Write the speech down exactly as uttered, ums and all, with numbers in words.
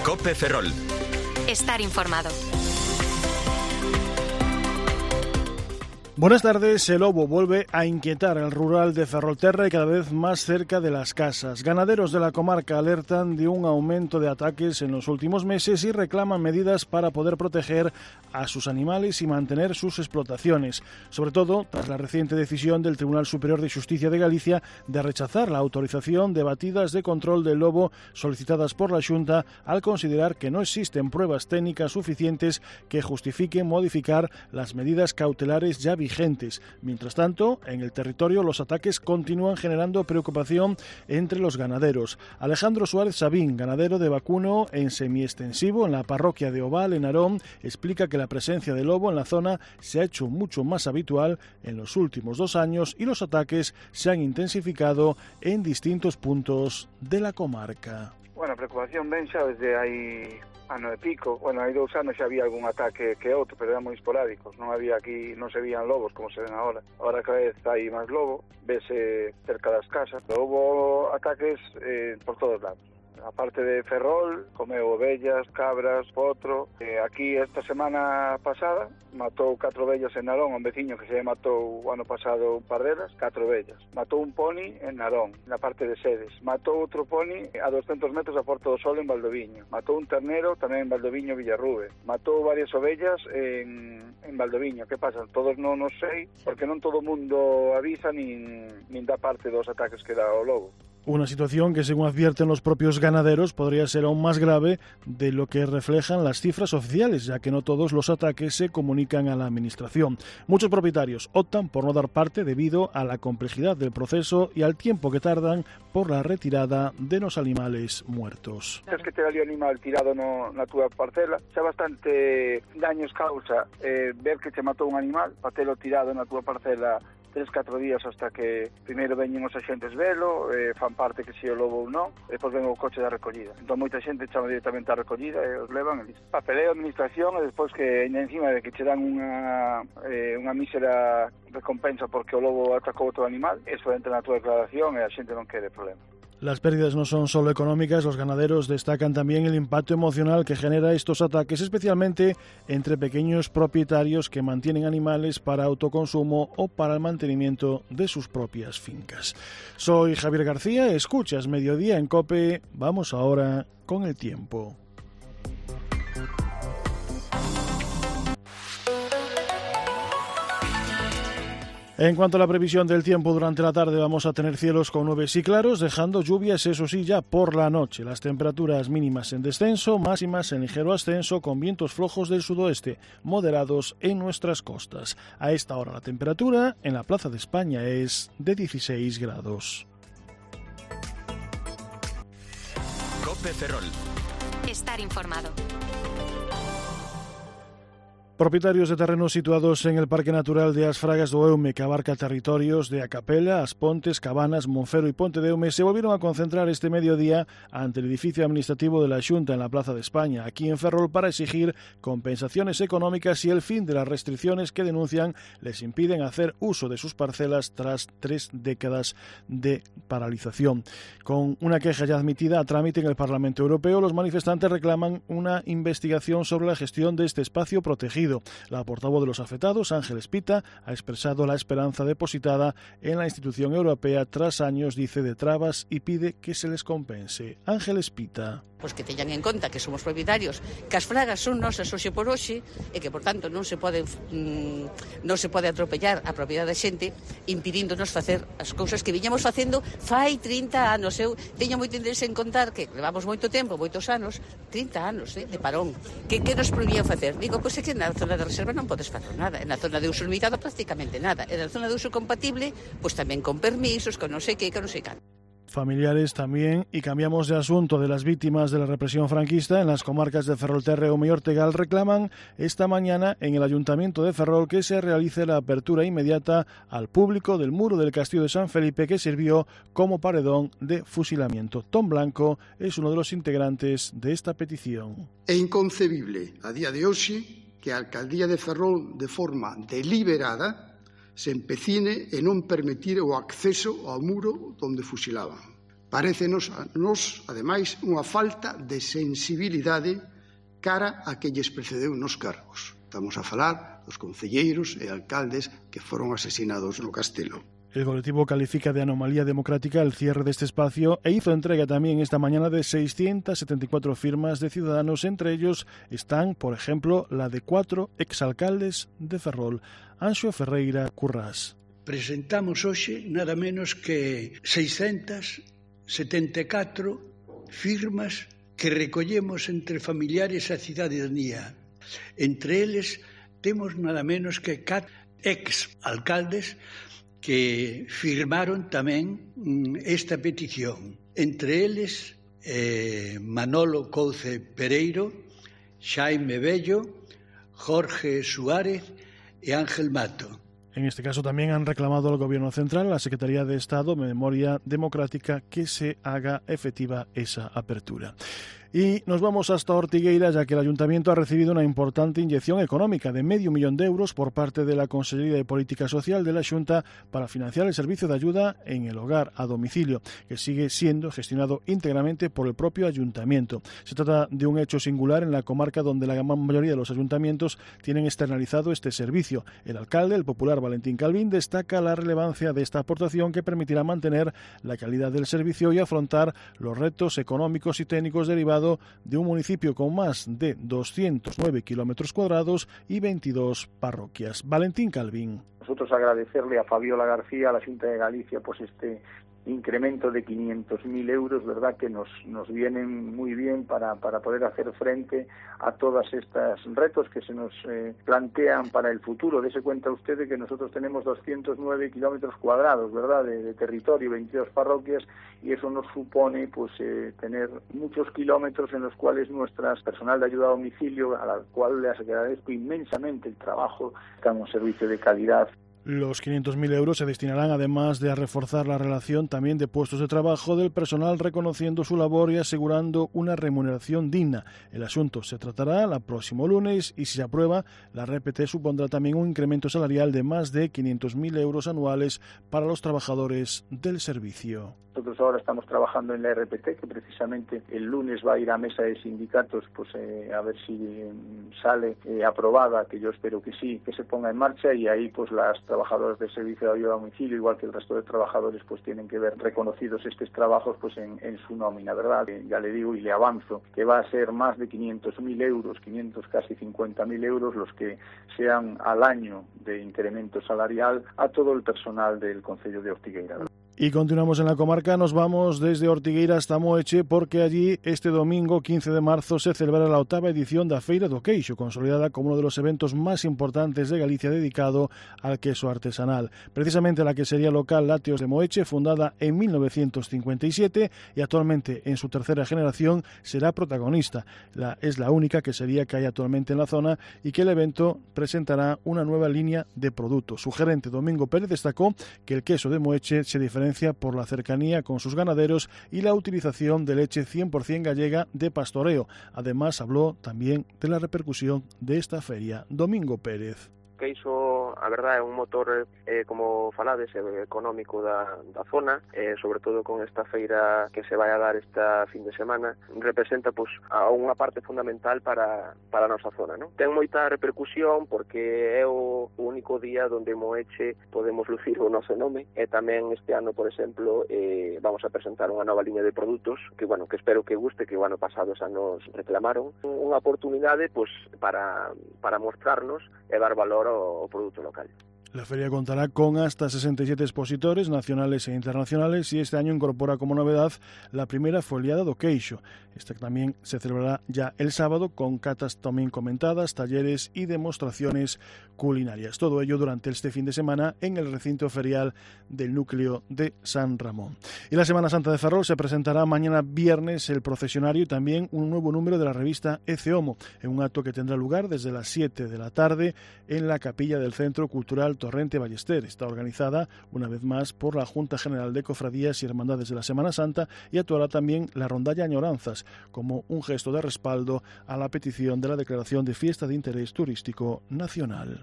COPE Ferrol. Estar informado. Buenas tardes. El lobo vuelve a inquietar el rural de Ferrolterra y cada vez más cerca de las casas. Ganaderos de la comarca alertan de un aumento de ataques en los últimos meses y reclaman medidas para poder proteger a sus animales y mantener sus explotaciones, sobre todo tras la reciente decisión del Tribunal Superior de Justicia de Galicia de rechazar la autorización de batidas de control del lobo solicitadas por la Xunta al considerar que no existen pruebas técnicas suficientes que justifiquen modificar las medidas cautelares ya vigentes. Mientras tanto, en el territorio los ataques continúan generando preocupación entre los ganaderos. Alejandro Suárez Sabín, ganadero de vacuno en semiextensivo en la parroquia de Oval, en Narón, explica que la presencia de lobo en la zona se ha hecho mucho más habitual en los últimos dos años y los ataques se han intensificado en distintos puntos de la comarca. Bueno, a preocupación ven xa desde hai ano e pico. Bueno, hai dous anos xa había algún ataque que outro, pero eran moi esporádicos. Non había aquí, non se vían lobos como se ven agora. Agora cada vez hai máis lobo, vese cerca das casas. Houbo ataques eh, por todos lados. A parte de Ferrol, comeu ovellas, cabras, potro. Eh, aquí esta semana pasada matou catro ovellas en Narón, un veciño que se matou o ano pasado un par delas, catro ovellas. Matou un poni en Narón, na parte de Sedes. Matou outro poni a doscentos metros a Porto do Sol en Valdoviño. Matou un ternero tamén en Valdoviño, Villarrube. Matou varias ovellas en, en Valdoviño. Que pasa? Todos non os sei, porque non todo o mundo avisa nin, nin dá parte dos ataques que dá o lobo. Una situación que, según advierten los propios ganaderos, podría ser aún más grave de lo que reflejan las cifras oficiales, ya que no todos los ataques se comunican a la administración. Muchos propietarios optan por no dar parte debido a la complejidad del proceso y al tiempo que tardan por la retirada de los animales muertos. Es que te da o animal tirado no, na túa parcela, xa bastante daños causa eh, ver que te matou un animal, para telo tirado na túa parcela tres, catro días hasta que primeiro veñen os axentes velo, eh, fan parte que si o lobo ou non, e depois ven o coche da recollida. Entón moita xente chama directamente a recollida e os levan e papeleo, administración, e despois que encima de que che dan unha, eh, unha mísera recompensa porque o lobo atacou outro animal, eso entra na túa declaración e a xente non quere problema. Las pérdidas no son solo económicas, los ganaderos destacan también el impacto emocional que genera estos ataques, especialmente entre pequeños propietarios que mantienen animales para autoconsumo o para el mantenimiento de sus propias fincas. Soy Javier García, escuchas Mediodía en COPE, vamos ahora con el tiempo. En cuanto a la previsión del tiempo, durante la tarde vamos a tener cielos con nubes y claros, dejando lluvias, eso sí, ya por la noche. Las temperaturas mínimas en descenso, máximas en ligero ascenso, con vientos flojos del sudoeste, moderados en nuestras costas. A esta hora la temperatura en la Plaza de España es de dieciséis grados. COPE Ferrol. Estar informado. Propietarios de terrenos situados en el Parque Natural de As Fragas do Eume, que abarca territorios de A Capela, As Pontes, Cabanas, Monfero y Ponte de Eume, se volvieron a concentrar este mediodía ante el edificio administrativo de la Xunta en la Plaza de España, aquí en Ferrol, para exigir compensaciones económicas y el fin de las restricciones que denuncian les impiden hacer uso de sus parcelas tras tres décadas de paralización. Con una queja ya admitida a trámite en el Parlamento Europeo, los manifestantes reclaman una investigación sobre la gestión de este espacio protegido. La portavoz de los afectados, Ángel Espita, ha expresado la esperanza depositada en la institución europea tras años, dice, de trabas y pide que se les compense. Ángel Espita. Pois que teñan en conta que somos propietarios, que as fragas son nosas hoxe por hoxe e que, por tanto, non se pode mm, non se pode atropellar a propiedade da xente impidíndonos facer as cousas que viñamos facendo fai trinta anos. Eu teño moito interés en contar que levamos moito tempo, moitos anos, trinta anos eh, de parón. Que, que nos prohibían facer? Digo, pois é que na zona de reserva non podes facer nada, na zona de uso limitado prácticamente nada, e na zona de uso compatible, pois tamén con permisos, con non sei que, con non sei canto. Familiares también, y cambiamos de asunto, de las víctimas de la represión franquista en las comarcas de Ferrolterra y Ortegal reclaman esta mañana en el Ayuntamiento de Ferrol que se realice la apertura inmediata al público del muro del Castillo de San Felipe que sirvió como paredón de fusilamiento. Tom Blanco es uno de los integrantes de esta petición. É inconcebible a día de hoxe que a Alcaldía de Ferrol de forma deliberada se empecine en non permitir o acceso ao muro onde fusilaban. Parécenos a nos, ademais, unha falta de sensibilidade cara a que lles precedeu nos cargos. Estamos a falar dos concelleiros e alcaldes que foron asesinados no Castelo. El colectivo califica de anomalía democrática el cierre de este espacio e hizo entrega también esta mañana de seiscientas setenta y cuatro firmas de ciudadanos. Entre ellos están, por ejemplo, la de cuatro exalcaldes de Ferrol. Anxo Ferreira Currás. Presentamos hoxe nada menos que seiscientas setenta e catro firmas que recollemos entre familiares e cidadanía. Entre eles temos nada menos que catro exalcaldes que firmaron tamén esta petición. Entre eles, eh, Manolo Couce Pereiro, Xaime Bello, Jorge Suárez e Ángel Mato. En este caso también han reclamado al Gobierno Central, a la Secretaría de Estado, Memoria Democrática, que se haga efectiva esa apertura. Y nos vamos hasta Ortigueira, ya que el Ayuntamiento ha recibido una importante inyección económica de medio millón de euros por parte de la Consellería de Política Social de la Xunta para financiar el servicio de ayuda en el hogar a domicilio, que sigue siendo gestionado íntegramente por el propio Ayuntamiento. Se trata de un hecho singular en la comarca donde la gran mayoría de los ayuntamientos tienen externalizado este servicio. El alcalde, el popular Valentín Calvín, destaca la relevancia de esta aportación que permitirá mantener la calidad del servicio y afrontar los retos económicos y técnicos derivados de un municipio con más de doscientos nueve kilómetros cuadrados y veintidós parroquias. Valentín Calvín. Nosotros agradecerle a Fabiola García, a la Xunta de Galicia, pues este incremento de quinientos mil euros, verdad que nos nos vienen muy bien para para poder hacer frente a todas estas retos que se nos eh, plantean para el futuro. Dese cuenta usted de que nosotros tenemos doscientos nueve kilómetros cuadrados, verdad, de, de territorio, veintidós parroquias, y eso nos supone pues eh, tener muchos kilómetros en los cuales nuestras personal de ayuda a domicilio, a la cual les agradezco inmensamente el trabajo, dan un servicio de calidad. Los quinientos mil euros se destinarán, además de a reforzar la relación también de puestos de trabajo del personal, reconociendo su labor y asegurando una remuneración digna. El asunto se tratará el próximo lunes y, si se aprueba, la R P T supondrá también un incremento salarial de más de quinientos mil euros anuales para los trabajadores del servicio. Nosotros ahora estamos trabajando en la R P T, que precisamente el lunes va a ir a mesa de sindicatos, pues eh, a ver si eh, sale eh, aprobada, que yo espero que sí, que se ponga en marcha, y ahí pues las trabajadoras del servicio de ayuda a domicilio, igual que el resto de trabajadores, pues tienen que ver reconocidos estos trabajos pues en, en su nómina, ¿verdad? Eh, ya le digo y le avanzo que va a ser más de quinientos mil euros, quinientos casi cincuenta mil euros los que sean al año de incremento salarial a todo el personal del Concello de Ortigueira, ¿verdad? Y continuamos en la comarca, nos vamos desde Ortigueira hasta Moeche, porque allí este domingo quince de marzo se celebra la octava edición da Feira do Queixo, consolidada como uno de los eventos más importantes de Galicia dedicado al queso artesanal. Precisamente la quesería local Lácteos de Moeche, fundada en mil novecientos cincuenta y siete y actualmente en su tercera generación, será protagonista. La, es la única quesería que hay actualmente en la zona y que el evento presentará una nueva línea de productos. Su gerente Domingo Pérez destacó que el queso de Moeche se diferencia por la cercanía con sus ganaderos y la utilización de leche cien por ciento gallega de pastoreo. Además, habló también de la repercusión de esta feria. Domingo Pérez. Queixo, a verdade, é un motor, eh, como falades, económico da, da zona, eh, sobre todo con esta feira que se vai a dar esta fin de semana, representa pues, a unha parte fundamental para, para a nosa zona, non? Ten moita repercusión porque é o único día onde Moeche podemos lucir o noso nome, e tamén este ano, por exemplo, eh, vamos a presentar unha nova liña de produtos que, bueno, que espero que guste, que o ano pasado xa nos reclamaron. Unha oportunidade pues, para, para mostrarnos e dar valor o producto local. La feria contará con hasta sesenta y siete expositores nacionales e internacionales y este año incorpora como novedad la primera foliada do Queixo. Esta también se celebrará ya el sábado con catas también comentadas, talleres y demostraciones culinarias. Todo ello durante este fin de semana en el recinto ferial del núcleo de San Ramón. Y la Semana Santa de Ferrol se presentará mañana viernes el procesionario y también un nuevo número de la revista Ece Homo, en un acto que tendrá lugar desde las siete de la tarde en la capilla del Centro Cultural Torrente Ballester. Está organizada una vez más por la Junta General de Cofradías y Hermandades de la Semana Santa y actuará también la rondalla Añoranzas como un gesto de respaldo a la petición de la declaración de fiesta de interés turístico nacional.